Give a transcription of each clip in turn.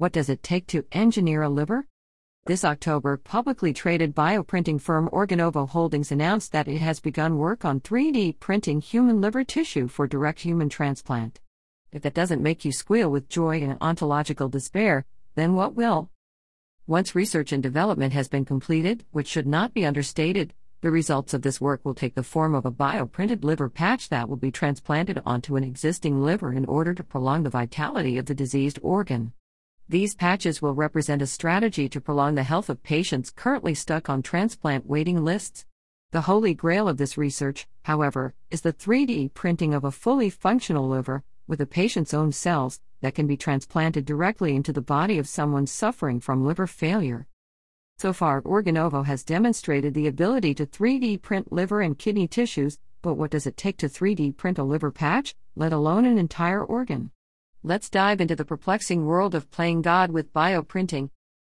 What does it take to engineer a liver? This October, publicly traded bioprinting firm Organovo Holdings announced that it has begun work on 3D printing human liver tissue for direct human transplant. If that doesn't make you squeal with joy and ontological despair, then what will? Once research and development has been completed, which should not be understated, the results of this work will take the form of a bioprinted liver patch that will be transplanted onto an existing liver in order to prolong the vitality of the diseased organ. These patches will represent a strategy to prolong the health of patients currently stuck on transplant waiting lists. The holy grail of this research, however, is the 3D printing of a fully functional liver, with a patient's own cells, that can be transplanted directly into the body of someone suffering from liver failure. So far, Organovo has demonstrated the ability to 3D print liver and kidney tissues, but what does it take to 3D print a liver patch, let alone an entire organ? Let's dive into the perplexing world of playing God with bioprinting.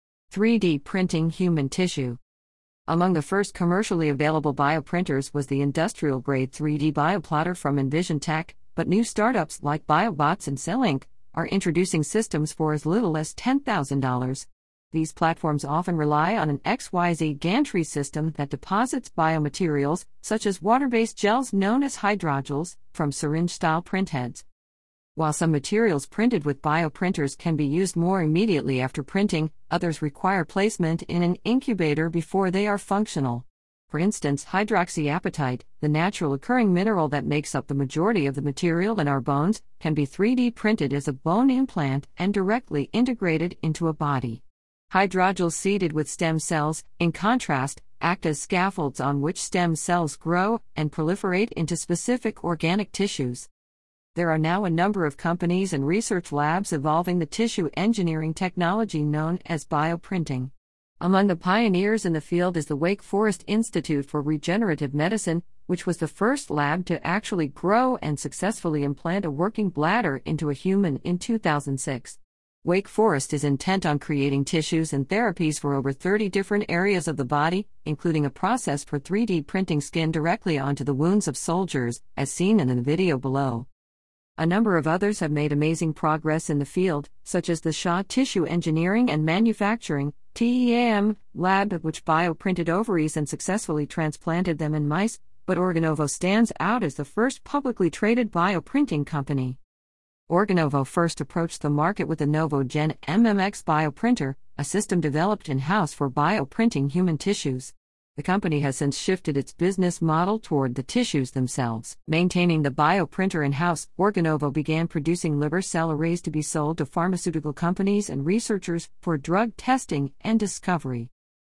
3D printing human tissue. Among the first commercially available bioprinters was the industrial-grade 3D bioplotter from Envision Tech, but new startups like BioBots and CellInk are introducing systems for as little as $10,000. These platforms often rely on an XYZ gantry system that deposits biomaterials, such as water-based gels known as hydrogels, from syringe-style printheads. While some materials printed with bioprinters can be used more immediately after printing, others require placement in an incubator before they are functional. For instance, hydroxyapatite, the natural occurring mineral that makes up the majority of the material in our bones, can be 3D printed as a bone implant and directly integrated into a body. Hydrogels seeded with stem cells, in contrast, act as scaffolds on which stem cells grow and proliferate into specific organic tissues. There are now a number of companies and research labs evolving the tissue engineering technology known as bioprinting. Among the pioneers in the field is the Wake Forest Institute for Regenerative Medicine, which was the first lab to actually grow and successfully implant a working bladder into a human in 2006. Wake Forest is intent on creating tissues and therapies for over 30 different areas of the body, including a process for 3D printing skin directly onto the wounds of soldiers, as seen in the video below. A number of others have made amazing progress in the field, such as the Shaw Tissue Engineering and Manufacturing (TEAM) lab, which bioprinted ovaries and successfully transplanted them in mice, but Organovo stands out as the first publicly traded bioprinting company. Organovo first approached the market with the NovoGen MMX bioprinter, a system developed in-house for bioprinting human tissues. The company has since shifted its business model toward the tissues themselves. Maintaining the bioprinter in-house, Organovo began producing liver cell arrays to be sold to pharmaceutical companies and researchers for drug testing and discovery.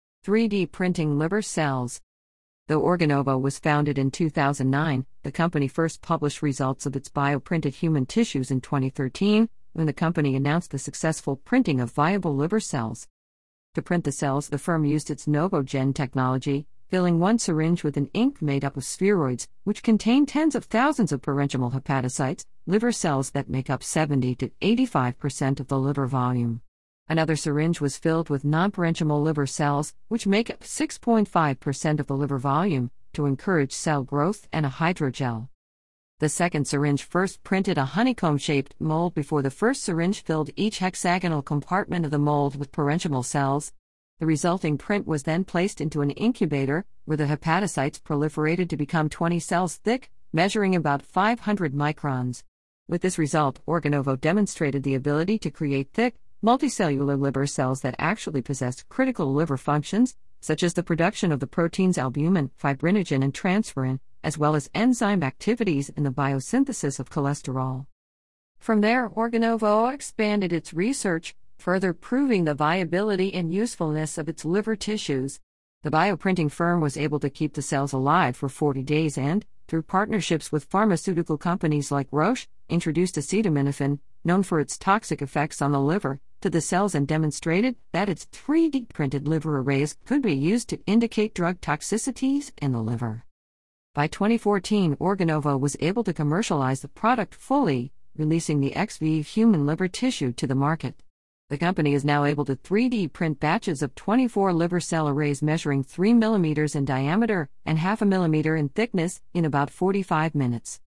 3D printing liver cells. Though Organovo was founded in 2009, the company first published results of its bioprinted human tissues in 2013, when the company announced the successful printing of viable liver cells. To print the cells, the firm used its NovoGen technology, filling one syringe with an ink made up of spheroids, which contain tens of thousands of parenchymal hepatocytes, liver cells that make up 70 to 85% of the liver volume. Another syringe was filled with non-parenchymal liver cells, which make up 6.5% of the liver volume, to encourage cell growth, and a hydrogel. The second syringe first printed a honeycomb-shaped mold before the first syringe filled each hexagonal compartment of the mold with parenchymal cells. The resulting print was then placed into an incubator, where the hepatocytes proliferated to become 20 cells thick, measuring about 500 microns. With this result, Organovo demonstrated the ability to create thick, multicellular liver cells that actually possessed critical liver functions, such as the production of the proteins albumin, fibrinogen and transferrin, as well as enzyme activities in the biosynthesis of cholesterol. From there, Organovo expanded its research, further proving the viability and usefulness of its liver tissues. The bioprinting firm was able to keep the cells alive for 40 days and, through partnerships with pharmaceutical companies like Roche, introduced acetaminophen, known for its toxic effects on the liver, to the cells and demonstrated that its 3D printed liver arrays could be used to indicate drug toxicities in the liver. By 2014, Organovo was able to commercialize the product fully, releasing the XV human liver tissue to the market. The company is now able to 3D print batches of 24 liver cell arrays measuring 3 mm in diameter and 0.5 mm in thickness in about 45 minutes.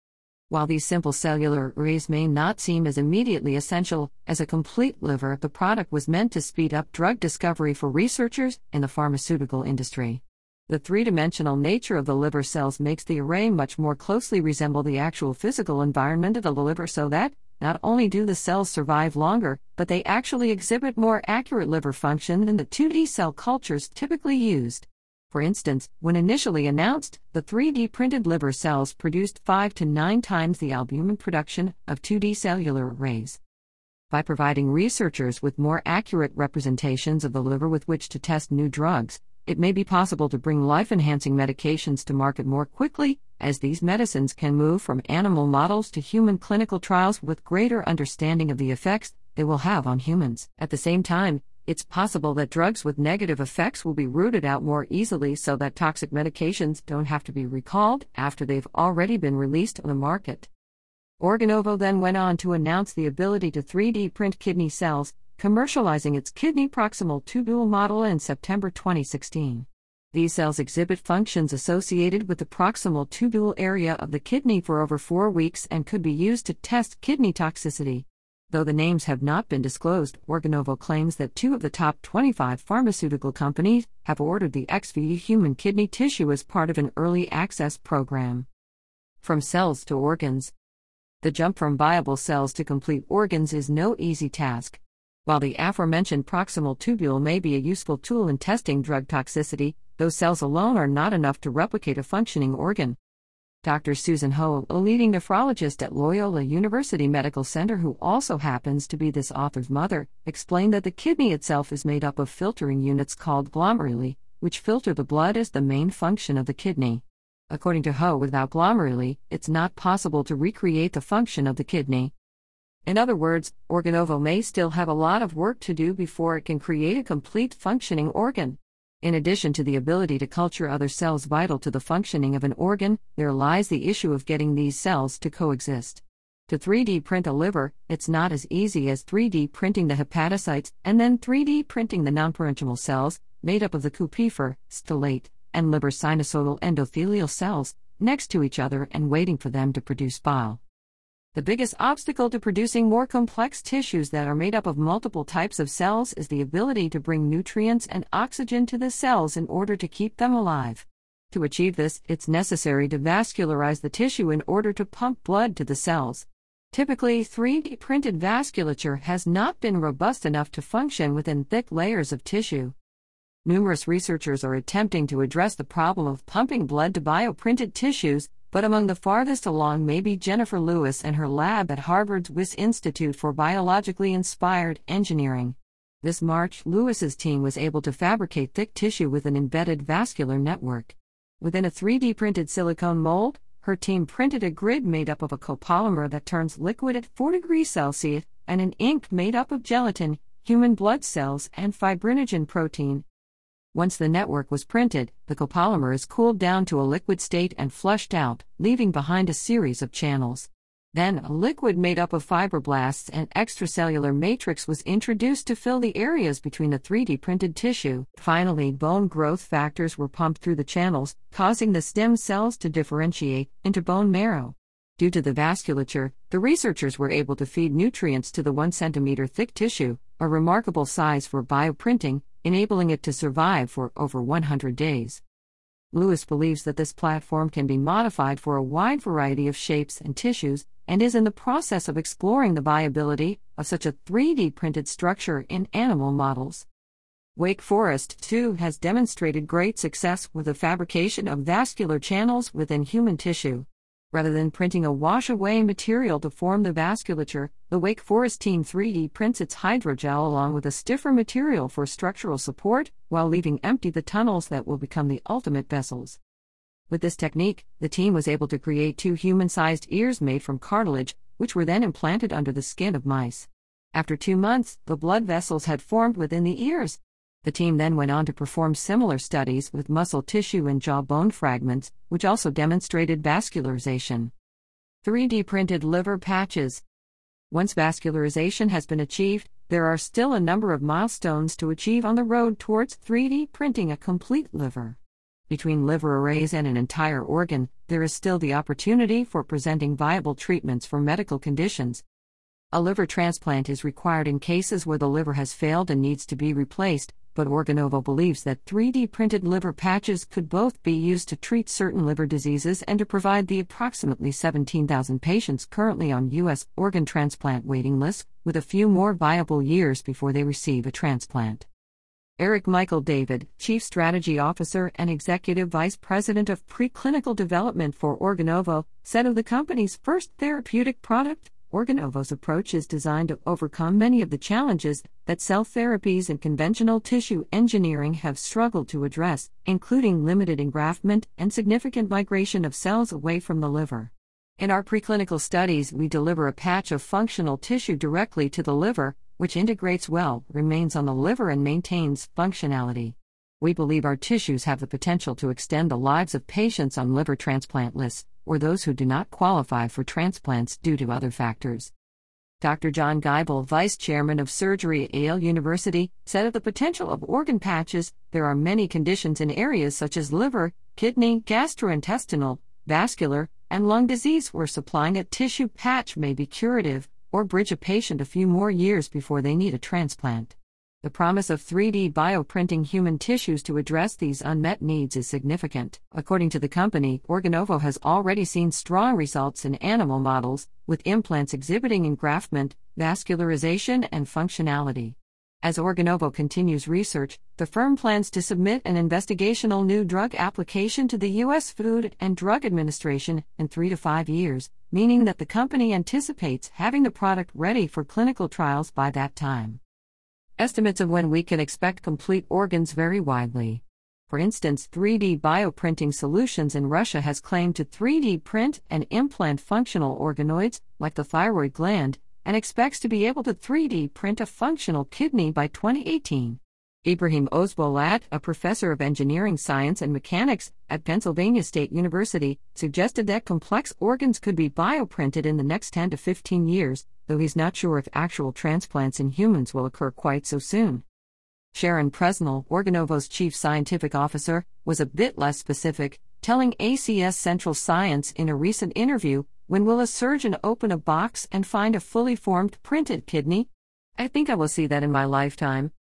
While these simple cellular arrays may not seem as immediately essential as a complete liver, the product was meant to speed up drug discovery for researchers in the pharmaceutical industry. The three-dimensional nature of the liver cells makes the array much more closely resemble the actual physical environment of the liver, so that, not only do the cells survive longer, but they actually exhibit more accurate liver function than the 2D cell cultures typically used. For instance, when initially announced, the 3D printed liver cells produced 5 to 9 times the albumin production of 2D cellular arrays. By providing researchers with more accurate representations of the liver with which to test new drugs, it may be possible to bring life-enhancing medications to market more quickly, as these medicines can move from animal models to human clinical trials with greater understanding of the effects they will have on humans. At the same time, it's possible that drugs with negative effects will be rooted out more easily so that toxic medications don't have to be recalled after they've already been released on the market. Organovo then went on to announce the ability to 3D print kidney cells, commercializing its kidney proximal tubule model in September 2016. These cells exhibit functions associated with the proximal tubule area of the kidney for over 4 weeks and could be used to test kidney toxicity. Though the names have not been disclosed, Organovo claims that 2 of the top 25 pharmaceutical companies have ordered the XV human kidney tissue as part of an early access program. From cells to organs. The jump from viable cells to complete organs is no easy task. While the aforementioned proximal tubule may be a useful tool in testing drug toxicity, those cells alone are not enough to replicate a functioning organ. Dr. Susan Ho, a leading nephrologist at Loyola University Medical Center who also happens to be this author's mother, explained that the kidney itself is made up of filtering units called glomeruli, which filter the blood as the main function of the kidney. According to Ho, without glomeruli, it's not possible to recreate the function of the kidney. In other words, Organovo may still have a lot of work to do before it can create a complete functioning organ. In addition to the ability to culture other cells vital to the functioning of an organ, there lies the issue of getting these cells to coexist. To 3D print a liver, it's not as easy as 3D printing the hepatocytes and then 3D printing the non-parenchymal cells, made up of the Kupffer, stellate, and liver sinusoidal endothelial cells, next to each other and waiting for them to produce bile. The biggest obstacle to producing more complex tissues that are made up of multiple types of cells is the ability to bring nutrients and oxygen to the cells in order to keep them alive. To achieve this, it's necessary to vascularize the tissue in order to pump blood to the cells. Typically, 3D printed vasculature has not been robust enough to function within thick layers of tissue. Numerous researchers are attempting to address the problem of pumping blood to bioprinted tissues, but among the farthest along may be Jennifer Lewis and her lab at Harvard's Wyss Institute for Biologically Inspired Engineering. This March, Lewis's team was able to fabricate thick tissue with an embedded vascular network. Within a 3D printed silicone mold, her team printed a grid made up of a copolymer that turns liquid at 4 degrees Celsius and an ink made up of gelatin, human blood cells, and fibrinogen protein. Once the network was printed, the copolymer is cooled down to a liquid state and flushed out, leaving behind a series of channels. Then, a liquid made up of fibroblasts and extracellular matrix was introduced to fill the areas between the 3D printed tissue. Finally, bone growth factors were pumped through the channels, causing the stem cells to differentiate into bone marrow. Due to the vasculature, the researchers were able to feed nutrients to the 1 centimeter thick tissue, a remarkable size for bioprinting, enabling it to survive for over 100 days. Lewis believes that this platform can be modified for a wide variety of shapes and tissues, and is in the process of exploring the viability of such a 3D printed structure in animal models. Wake Forest, too, has demonstrated great success with the fabrication of vascular channels within human tissue. Rather than printing a wash-away material to form the vasculature, the Wake Forest team 3D prints its hydrogel along with a stiffer material for structural support, while leaving empty the tunnels that will become the ultimate vessels. With this technique, the team was able to create 2 human-sized ears made from cartilage, which were then implanted under the skin of mice. After 2 months, the blood vessels had formed within the ears. The team then went on to perform similar studies with muscle tissue and jawbone fragments, which also demonstrated vascularization. 3D printed liver patches. Once vascularization has been achieved, there are still a number of milestones to achieve on the road towards 3D printing a complete liver. Between liver arrays and an entire organ, there is still the opportunity for presenting viable treatments for medical conditions. A liver transplant is required in cases where the liver has failed and needs to be replaced, but Organovo believes that 3D printed liver patches could both be used to treat certain liver diseases and to provide the approximately 17,000 patients currently on U.S. organ transplant waiting lists with a few more viable years before they receive a transplant. Eric Michael David, Chief Strategy Officer and Executive Vice President of Preclinical Development for Organovo, said of the company's first therapeutic product, Organovo's approach is designed to overcome many of the challenges that cell therapies and conventional tissue engineering have struggled to address, including limited engraftment and significant migration of cells away from the liver. In our preclinical studies, we deliver a patch of functional tissue directly to the liver, which integrates well, remains on the liver, and maintains functionality. We believe our tissues have the potential to extend the lives of patients on liver transplant lists, or those who do not qualify for transplants due to other factors. Dr. John Geibel, Vice Chairman of Surgery at Yale University, said of the potential of organ patches, there are many conditions in areas such as liver, kidney, gastrointestinal, vascular, and lung disease where supplying a tissue patch may be curative, or bridge a patient a few more years before they need a transplant. The promise of 3D bioprinting human tissues to address these unmet needs is significant. According to the company, Organovo has already seen strong results in animal models, with implants exhibiting engraftment, vascularization, and functionality. As Organovo continues research, the firm plans to submit an investigational new drug application to the U.S. Food and Drug Administration in 3 to 5 years, meaning that the company anticipates having the product ready for clinical trials by that time. Estimates of when we can expect complete organs vary widely. For instance, 3D bioprinting solutions in Russia has claimed to 3D print and implant functional organoids, like the thyroid gland, and expects to be able to 3D print a functional kidney by 2018. Ibrahim Ozbolat, a professor of engineering science and mechanics at Pennsylvania State University, suggested that complex organs could be bioprinted in the next 10 to 15 years, though he's not sure if actual transplants in humans will occur quite so soon. Sharon Presnell, Organovo's chief scientific officer, was a bit less specific, telling ACS Central Science in a recent interview, "When will a surgeon open a box and find a fully formed printed kidney? I think I will see that in my lifetime.